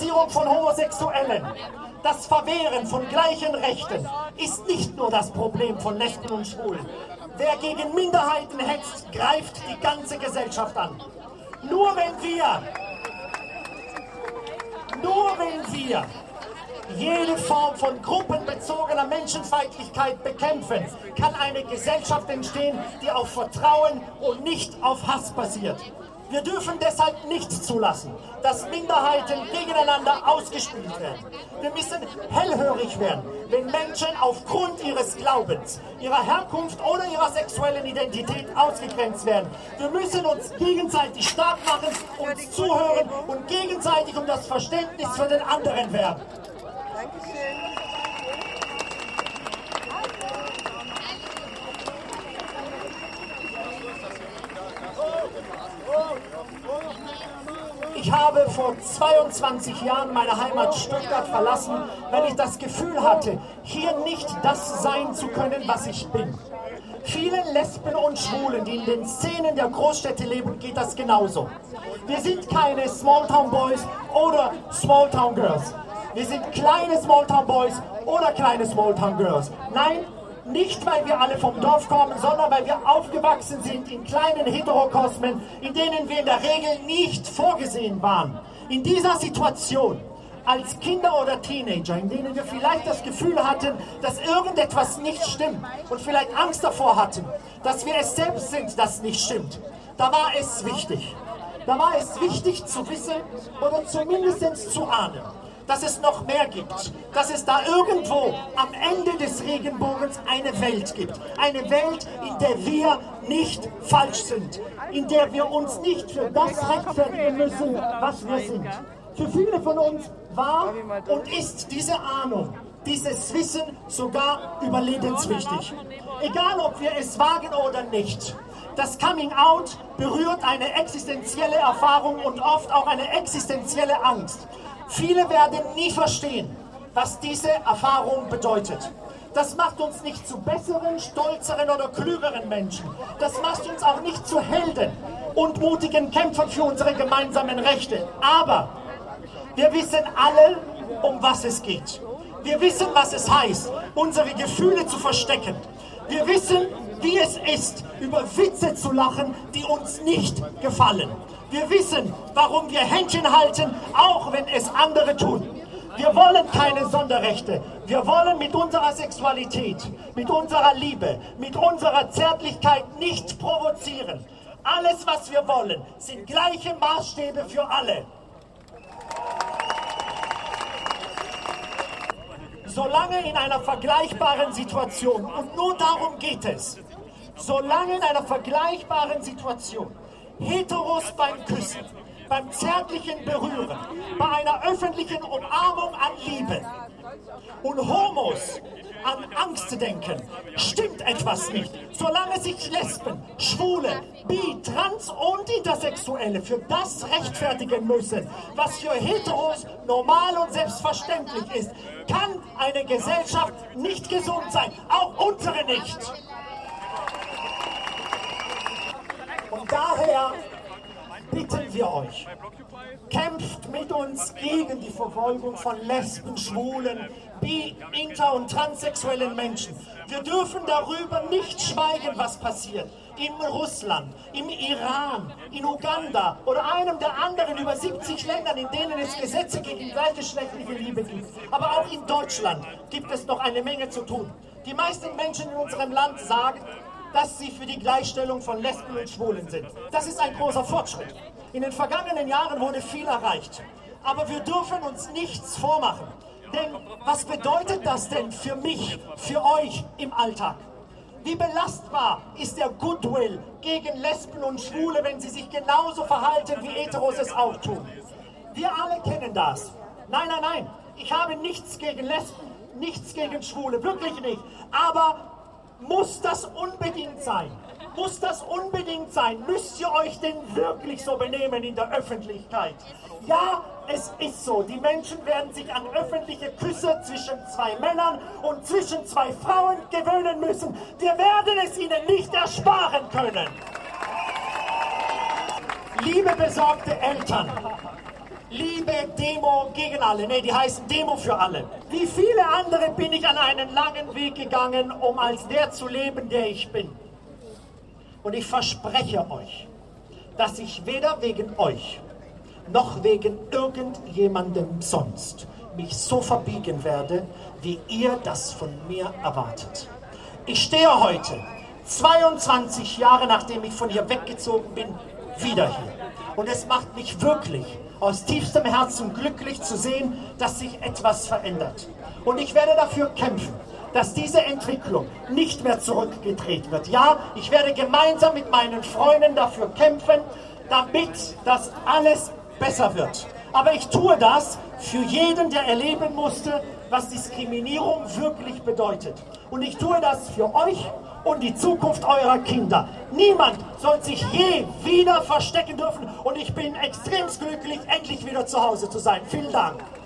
Kriminalisierung von Homosexuellen, das Verwehren von gleichen Rechten ist nicht nur das Problem von Lesben und Schwulen. Wer gegen Minderheiten hetzt, greift die ganze Gesellschaft an. Nur wenn wir jede Form von gruppenbezogener Menschenfeindlichkeit bekämpfen, kann eine Gesellschaft entstehen, die auf Vertrauen und nicht auf Hass basiert. Wir dürfen deshalb nicht zulassen, dass Minderheiten gegeneinander ausgespielt werden. Wir müssen hellhörig werden, wenn Menschen aufgrund ihres Glaubens, ihrer Herkunft oder ihrer sexuellen Identität ausgegrenzt werden. Wir müssen uns gegenseitig stark machen, uns zuhören und gegenseitig um das Verständnis für den anderen werben. Ich habe vor 22 Jahren meine Heimat Stuttgart verlassen, weil ich das Gefühl hatte, hier nicht das sein zu können, was ich bin. Vielen Lesben und Schwulen, die in den Szenen der Großstädte leben, geht das genauso. Wir sind keine Smalltown Boys oder Smalltown Girls. Wir sind kleine Smalltown Boys oder kleine Smalltown Girls. Nein, nicht weil wir alle vom Dorf kommen, sondern weil wir aufgewachsen sind in kleinen Heterokosmen, in denen wir in der Regel nicht vorgesehen waren. In dieser Situation, als Kinder oder Teenager, in denen wir vielleicht das Gefühl hatten, dass irgendetwas nicht stimmt und vielleicht Angst davor hatten, dass wir es selbst sind, das nicht stimmt, da war es wichtig. Da war es wichtig zu wissen oder zumindest zu ahnen, dass es noch mehr gibt, dass es da irgendwo am Ende des Regenbogens eine Welt gibt. Eine Welt, in der wir nicht falsch sind, in der wir uns nicht für das rechtfertigen müssen, was wir sind. Für viele von uns war und ist diese Ahnung, dieses Wissen sogar überlebenswichtig. Egal, ob wir es wagen oder nicht. Das Coming Out berührt eine existenzielle Erfahrung und oft auch eine existenzielle Angst. Viele werden nie verstehen, was diese Erfahrung bedeutet. Das macht uns nicht zu besseren, stolzeren oder klügeren Menschen. Das macht uns auch nicht zu Helden und mutigen Kämpfern für unsere gemeinsamen Rechte. Aber wir wissen alle, um was es geht. Wir wissen, was es heißt, unsere Gefühle zu verstecken. Wir wissen, wie es ist, über Witze zu lachen, die uns nicht gefallen. Wir wissen, warum wir Händchen halten, auch wenn es andere tun. Wir wollen keine Sonderrechte. Wir wollen mit unserer Sexualität, mit unserer Liebe, mit unserer Zärtlichkeit nicht provozieren. Alles, was wir wollen, sind gleiche Maßstäbe für alle. Solange in einer vergleichbaren Situation, und nur darum geht es, solange in einer vergleichbaren Situation Heteros beim Küssen, beim zärtlichen Berühren, bei einer öffentlichen Umarmung an Liebe und Homos an Angst denken, stimmt etwas nicht. Solange sich Lesben, Schwule, Bi-, Trans- und Intersexuelle für das rechtfertigen müssen, was für Heteros normal und selbstverständlich ist, kann eine Gesellschaft nicht gesund sein, auch unsere nicht. Und daher bitten wir euch, kämpft mit uns gegen die Verfolgung von Lesben, Schwulen, Bi-, Inter- und transsexuellen Menschen. Wir dürfen darüber nicht schweigen, was passiert. In Russland, im Iran, in Uganda oder einem der anderen über 70 Ländern, in denen es Gesetze gegen gleichgeschlechtliche Liebe gibt. Aber auch in Deutschland gibt es noch eine Menge zu tun. Die meisten Menschen in unserem Land sagen, dass sie für die Gleichstellung von Lesben und Schwulen sind. Das ist ein großer Fortschritt. In den vergangenen Jahren wurde viel erreicht. Aber wir dürfen uns nichts vormachen. Denn was bedeutet das denn für mich, für euch im Alltag? Wie belastbar ist der Goodwill gegen Lesben und Schwule, wenn sie sich genauso verhalten, wie Heteros es auch tun? Wir alle kennen das. Nein, nein, nein. Ich habe nichts gegen Lesben, nichts gegen Schwule, wirklich nicht. Aber muss das unbedingt sein? Muss das unbedingt sein? Müsst ihr euch denn wirklich so benehmen in der Öffentlichkeit? Ja, es ist so. Die Menschen werden sich an öffentliche Küsse zwischen zwei Männern und zwischen zwei Frauen gewöhnen müssen. Wir werden es ihnen nicht ersparen können. Liebe besorgte Eltern, Liebe Demo gegen alle. Nee, die heißen Demo für alle. Wie viele andere bin ich an einen langen Weg gegangen, um als der zu leben, der ich bin. Und ich verspreche euch, dass ich weder wegen euch noch wegen irgendjemandem sonst mich so verbiegen werde, wie ihr das von mir erwartet. Ich stehe heute, 22 Jahre nachdem ich von hier weggezogen bin, wieder hier. Und es macht mich wirklich aus tiefstem Herzen glücklich zu sehen, dass sich etwas verändert. Und ich werde dafür kämpfen, dass diese Entwicklung nicht mehr zurückgedreht wird. Ja, ich werde gemeinsam mit meinen Freunden dafür kämpfen, damit das alles besser wird. Aber ich tue das für jeden, der erleben musste, was Diskriminierung wirklich bedeutet. Und ich tue das für euch und die Zukunft eurer Kinder. Niemand soll sich je wieder verstecken dürfen. Und ich bin extrem glücklich, endlich wieder zu Hause zu sein. Vielen Dank.